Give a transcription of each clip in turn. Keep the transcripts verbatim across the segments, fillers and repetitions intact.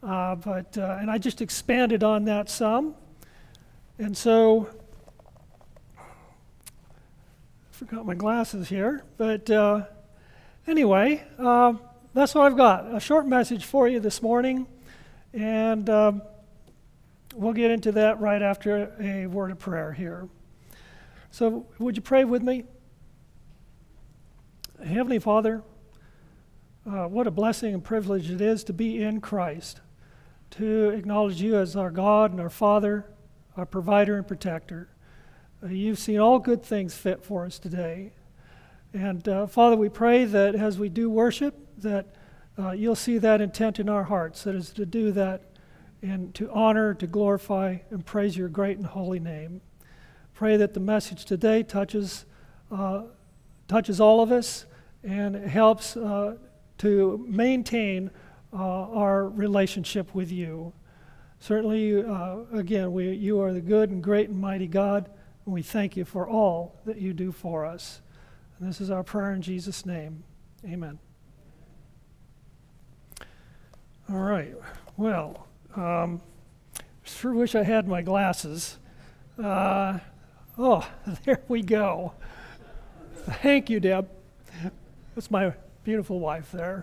Uh, but uh, and I just expanded on that some. And so, I forgot my glasses here. But uh, anyway, uh, that's what I've got. A short message for you this morning. And um, we'll get into that right after a word of prayer here. So would you pray with me? Heavenly Father, uh, what a blessing and privilege it is to be in Christ, to acknowledge you as our God and our Father, our provider and protector. Uh, you've seen all good things fit for us today. And uh, Father, we pray that as we do worship, that uh, you'll see that intent in our hearts, that is to do that and to honor, to glorify, and praise your great and holy name. Pray that the message today touches uh, touches all of us and helps uh, to maintain uh, our relationship with you. Certainly, uh, again, we, you are the good and great and mighty God, and we thank you for all that you do for us. And this is our prayer in Jesus' name. Amen. All right. Well, um, sure wish I had my glasses. Uh, oh, there we go. Thank you, Deb. That's my beautiful wife there.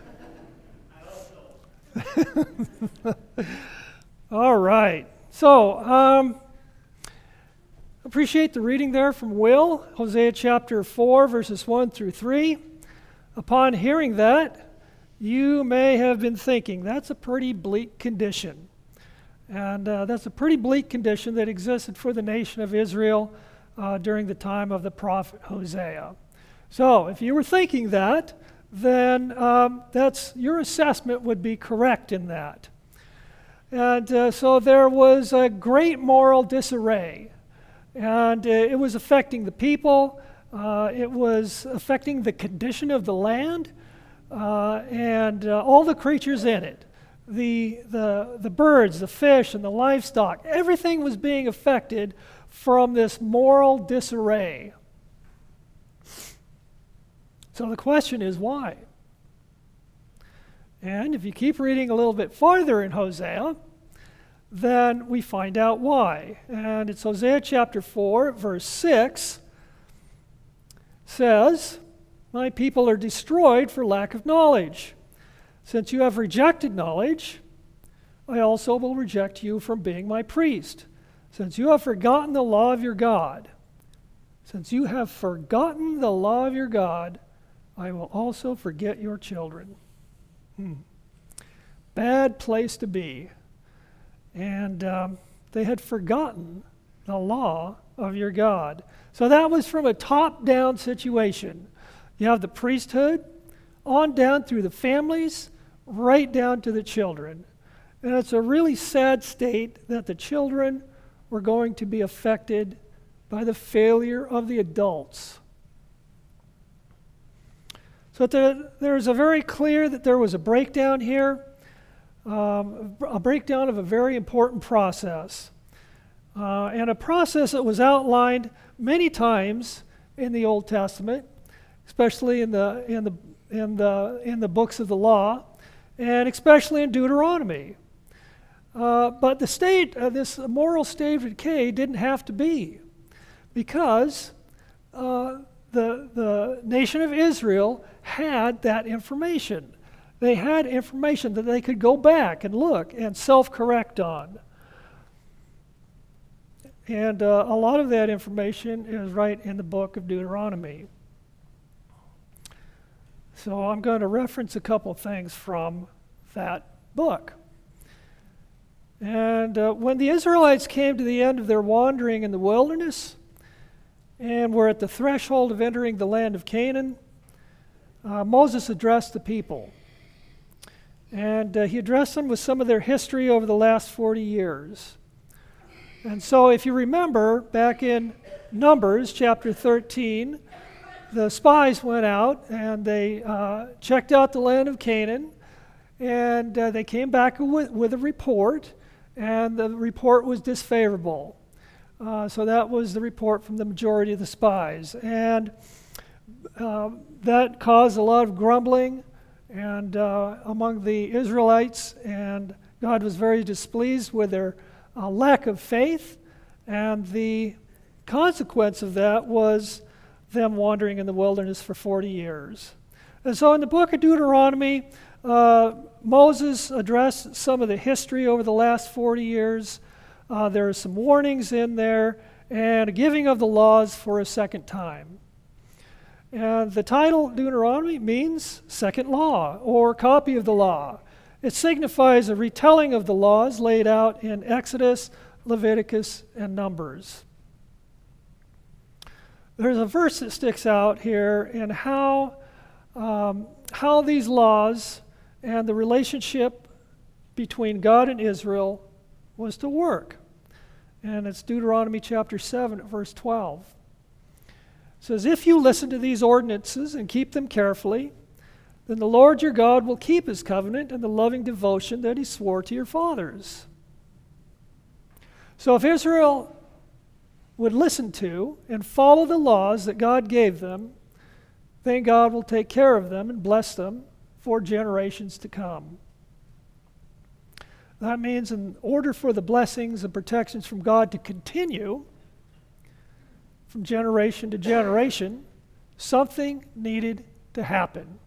All right. So, um, appreciate the reading there from Will, Hosea chapter four, verses one through three. Upon hearing that, you may have been thinking, that's a pretty bleak condition. And uh, that's a pretty bleak condition that existed for the nation of Israel uh, during the time of the prophet Hosea. So, if you were thinking that, then um, that's your assessment would be correct in that. And uh, so there was a great moral disarray, and uh, it was affecting the people, uh, it was affecting the condition of the land, uh, and uh, all the creatures in it. The, the, the birds, the fish, and the livestock, everything was being affected from this moral disarray. So the question is, why? And if you keep reading a little bit farther in Hosea, then we find out why. And it's Hosea chapter four, verse six, says, "My people are destroyed for lack of knowledge. Since you have rejected knowledge, I also will reject you from being my priest. Since you have forgotten the law of your God, since you have forgotten the law of your God, I will also forget your children." Hmm. Bad place to be. And um, they had forgotten the law of your God. So that was from a top-down situation. You have the priesthood, on down through the families, right down to the children. And it's a really sad state that the children were going to be affected by the failure of the adults. So the, there's a very clear that there was a breakdown here, um, a breakdown of a very important process, uh, and a process that was outlined many times in the Old Testament, especially in the in the in the in the books of the law, and especially in Deuteronomy. Uh, but the state, uh, this moral state of decay, didn't have to be, because uh, the the nation of Israel had that information. They had information that they could go back and look and self-correct on. And uh, a lot of that information is right in the book of Deuteronomy. So I'm going to reference a couple things from that book. And uh, when the Israelites came to the end of their wandering in the wilderness and were at the threshold of entering the land of Canaan, Uh, Moses addressed the people, and uh, he addressed them with some of their history over the last forty years. And so if you remember, back in Numbers chapter thirteen, the spies went out and they uh, checked out the land of Canaan, and uh, they came back with, with a report, and the report was disfavorable. Uh, so that was the report from the majority of the spies. And uh, that caused a lot of grumbling and uh, among the Israelites, and God was very displeased with their uh, lack of faith, and the consequence of that was them wandering in the wilderness for forty years. And so in the book of Deuteronomy, uh, Moses addressed some of the history over the last forty years. Uh, there are some warnings in there, and a giving of the laws for a second time. And the title Deuteronomy means second law, or copy of the law. It signifies a retelling of the laws laid out in Exodus, Leviticus, and Numbers. There's a verse that sticks out here in how, um, how these laws and the relationship between God and Israel was to work. And it's Deuteronomy chapter seven, verse twelve. It says, "If you listen to these ordinances and keep them carefully, then the Lord your God will keep his covenant and the loving devotion that he swore to your fathers." So if Israel would listen to and follow the laws that God gave them, then God will take care of them and bless them for generations to come. That means in order for the blessings and protections from God to continue from generation to generation, something needed to happen.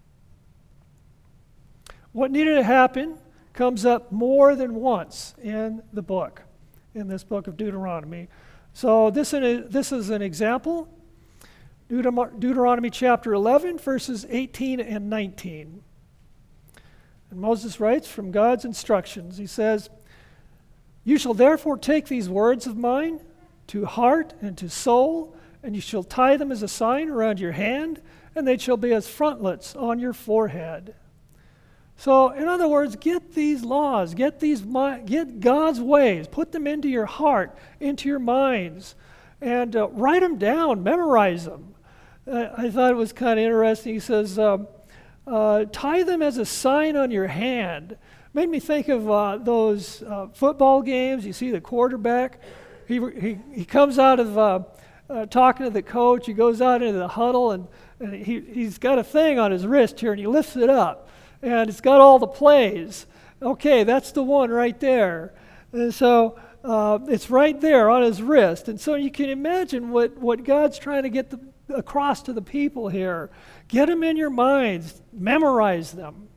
What needed to happen comes up more than once in the book, in this book of Deuteronomy. So this, this is an example, Deuteronomy chapter eleven, verses eighteen and nineteen. And Moses writes from God's instructions, he says, "You shall therefore take these words of mine to heart and to soul, and you shall tie them as a sign around your hand, and they shall be as frontlets on your forehead." So, in other words, get these laws, get these, get God's ways, put them into your heart, into your minds, and uh, write them down, memorize them. Uh, I thought it was kind of interesting. He says, um, uh, tie them as a sign on your hand. Made me think of uh, those uh, football games. You see the quarterback, he he, he comes out of uh, uh, talking to the coach, he goes out into the huddle, and, and he, he's got a thing on his wrist here, and he lifts it up. And it's got all the plays. Okay, that's the one right there. And so uh, it's right there on his wrist. And so you can imagine what, what God's trying to get the, across to the people here. Get them in your minds. Memorize them.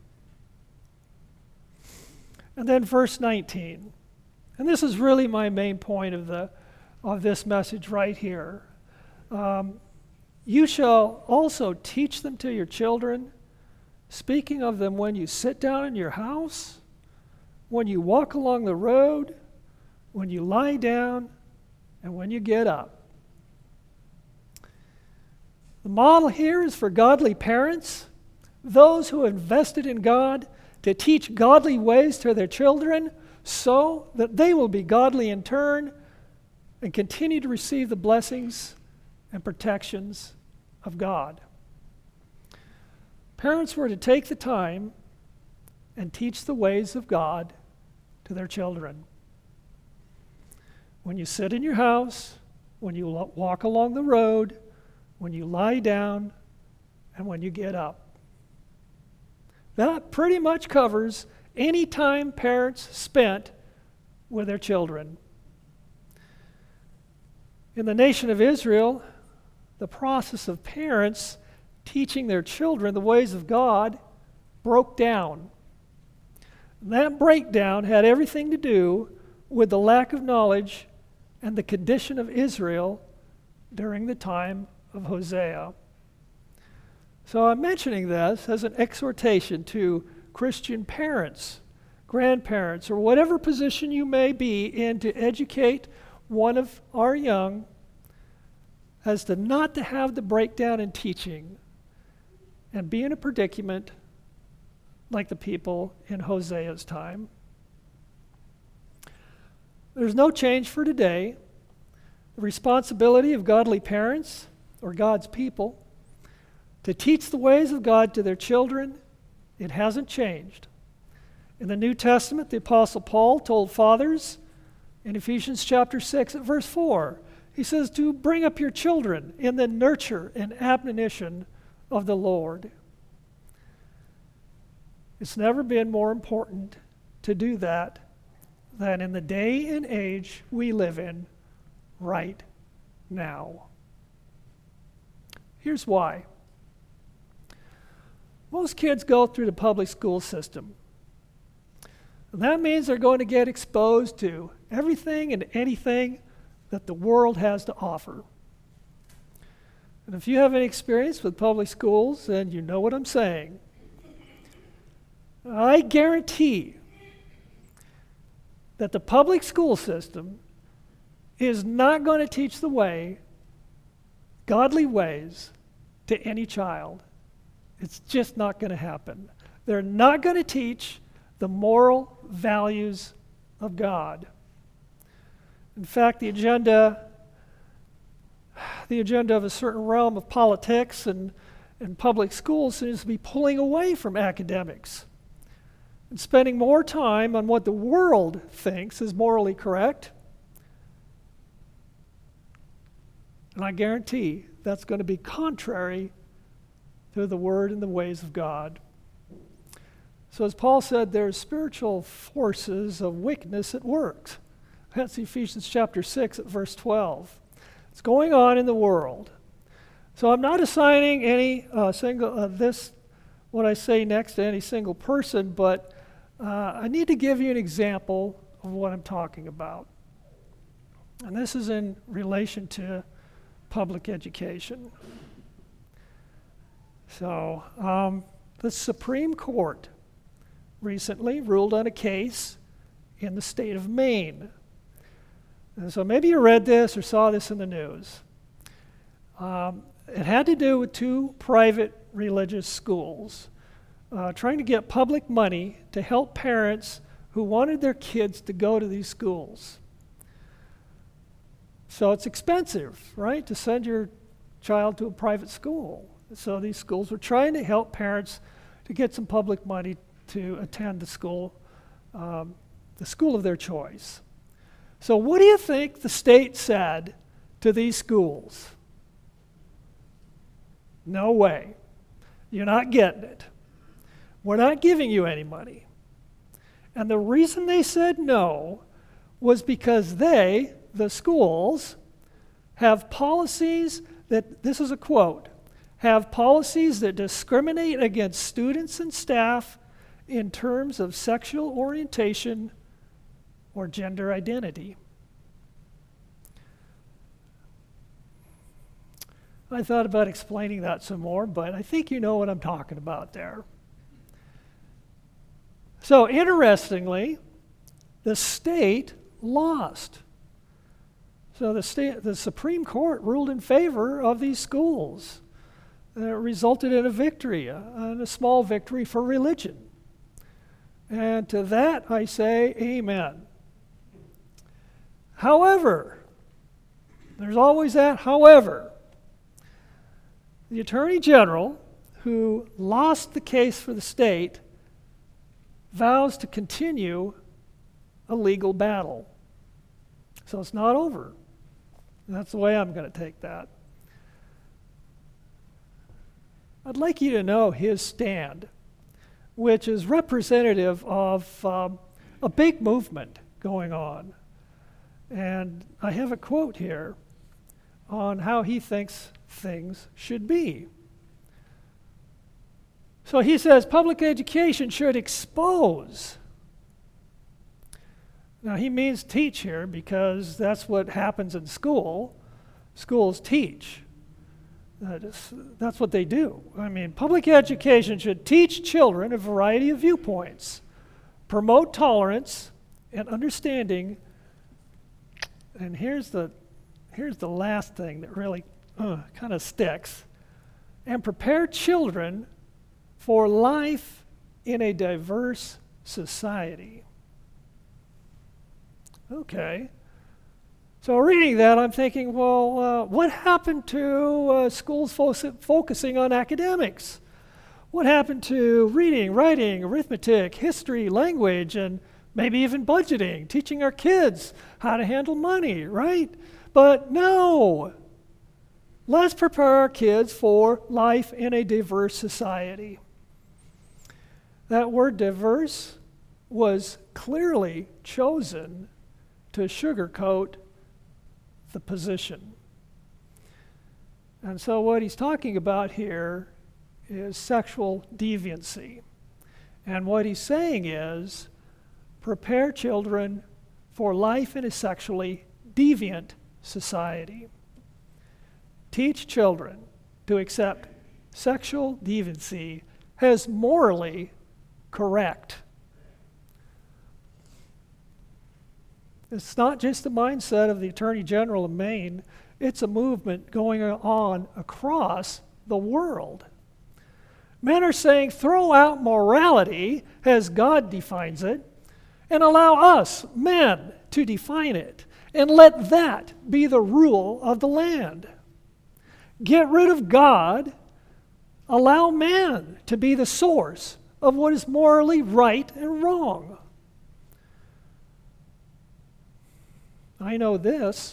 And then verse nineteen. And this is really my main point of, the, of this message right here. Um, "You shall also teach them to your children, speaking of them when you sit down in your house, when you walk along the road, when you lie down, and when you get up." The model here is for godly parents, those who have invested in God, to teach godly ways to their children so that they will be godly in turn and continue to receive the blessings and protections of God. Parents were to take the time and teach the ways of God to their children. When you sit in your house, when you walk along the road, when you lie down, and when you get up. That pretty much covers any time parents spent with their children. In the nation of Israel, the process of parents teaching their children the ways of God broke down. And that breakdown had everything to do with the lack of knowledge and the condition of Israel during the time of Hosea. So I'm mentioning this as an exhortation to Christian parents, grandparents, or whatever position you may be in to educate one of our young, as to not to have the breakdown in teaching and be in a predicament like the people in Hosea's time. There's no change for today. The responsibility of godly parents, or God's people, to teach the ways of God to their children, it hasn't changed. In the New Testament, the Apostle Paul told fathers in Ephesians chapter six at verse four, he says to bring up your children in the nurture and admonition of the Lord. It's never been more important to do that than in the day and age we live in right now. Here's why. Most kids go through the public school system. And that means they're going to get exposed to everything and anything that the world has to offer. And if you have any experience with public schools, then you know what I'm saying. I guarantee that the public school system is not going to teach the way, godly ways, to any child. It's just not going to happen. They're not going to teach the moral values of God. In fact, the agenda, the agenda of a certain realm of politics and, and public schools seems to be pulling away from academics and spending more time on what the world thinks is morally correct. And I guarantee that's going to be contrary to the word and the ways of God. So as Paul said, there's spiritual forces of wickedness at work. That's Ephesians chapter six at verse twelve. It's going on in the world. So I'm not assigning any uh, single uh, this what I say next to any single person, but uh, I need to give you an example of what I'm talking about. And this is in relation to public education. So um, the Supreme Court recently ruled on a case in the state of Maine. And so maybe you read this or saw this in the news. Um, it had to do with two private religious schools uh, trying to get public money to help parents who wanted their kids to go to these schools. So it's expensive, right, to send your child to a private school. So these schools were trying to help parents to get some public money to attend the school, um, the school of their choice. So what do you think the state said to these schools? No way. You're not getting it. We're not giving you any money. And the reason they said no was because they, the schools, have policies that, this is a quote, have policies that discriminate against students and staff in terms of sexual orientation or gender identity. I thought about explaining that some more, but I think you know what I'm talking about there. So interestingly, the state lost. So the state, the Supreme Court ruled in favor of these schools. And it resulted in a victory, a, and a small victory for religion. And to that I say amen. However, there's always that however. The Attorney General, who lost the case for the state, vows to continue a legal battle. So it's not over. That's the way I'm going to take that. I'd like you to know his stand, which is representative of um, a big movement going on. And I have a quote here on how he thinks things should be. So he says public education should expose. Now he means teach here because that's what happens in school. Schools teach. That is, that's what they do. I mean, public education should teach children a variety of viewpoints, promote tolerance and understanding. And here's the, here's the last thing that really uh, kind of sticks. And prepare children for life in a diverse society. Okay. So reading that, I'm thinking, well, uh, what happened to uh, schools fo- focusing on academics? What happened to reading, writing, arithmetic, history, language, and maybe even budgeting, teaching our kids how to handle money, right? But no. Let's prepare our kids for life in a diverse society. That word diverse was clearly chosen to sugarcoat the position. And so what he's talking about here is sexual deviancy. And what he's saying is, prepare children for life in a sexually deviant society. Teach children to accept sexual deviancy as morally correct. It's not just the mindset of the Attorney General of Maine, it's a movement going on across the world. Men are saying, throw out morality as God defines it, and allow us, men, to define it, and let that be the rule of the land. Get rid of God, allow man to be the source of what is morally right and wrong. I know this.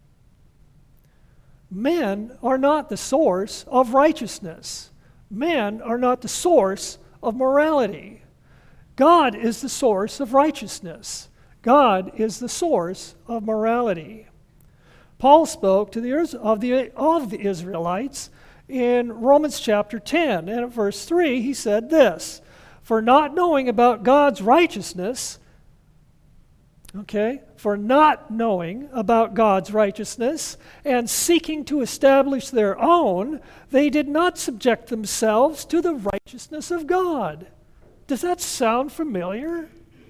Men are not the source of righteousness. Men are not the source of morality. God is the source of righteousness. God is the source of morality. Paul spoke to the of the of the Israelites in Romans chapter ten, and at verse three he said this, "For not knowing about God's righteousness, okay, for not knowing about God's righteousness and seeking to establish their own, they did not subject themselves to the righteousness of God." Does that sound familiar?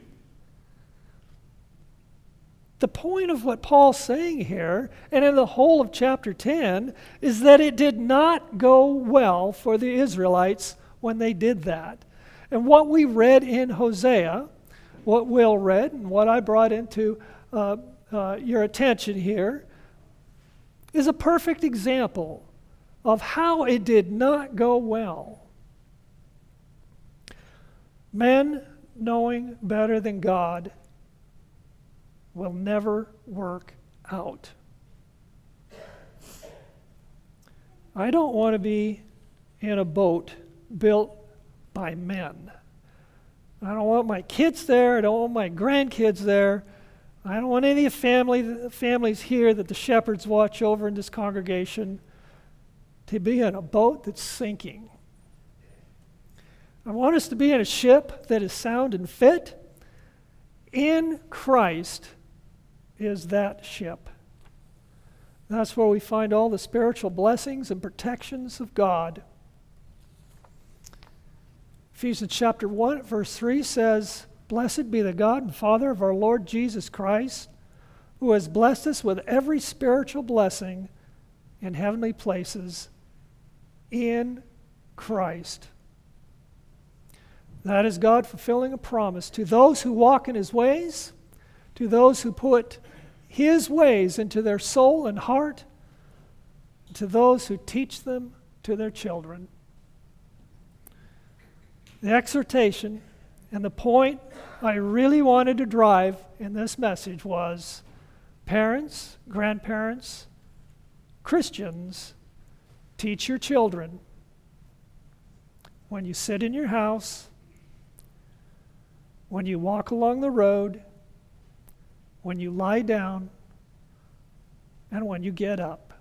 The point of what Paul's saying here, and in the whole of chapter ten, is that it did not go well for the Israelites when they did that. And what we read in Hosea, what Will read, and what I brought into uh, uh, your attention here, is a perfect example of how it did not go well. Men knowing better than God will never work out. I don't want to be in a boat built by men. I don't want my kids there. I don't want my grandkids there. I don't want any of the family, families here that the shepherds watch over in this congregation to be in a boat that's sinking. I want us to be in a ship that is sound and fit. In Christ is that ship. That's where we find all the spiritual blessings and protections of God. Ephesians chapter one, verse three says, "Blessed be the God and Father of our Lord Jesus Christ, who has blessed us with every spiritual blessing in heavenly places in Christ." That is God fulfilling a promise to those who walk in His ways, to those who put His ways into their soul and heart, to those who teach them to their children. The exhortation and the point I really wanted to drive in this message was, parents, grandparents, Christians, teach your children when you sit in your house, when you walk along the road, when you lie down, and when you get up.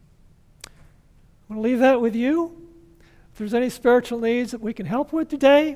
I'm going to leave that with you. If there's any spiritual needs that we can help with today,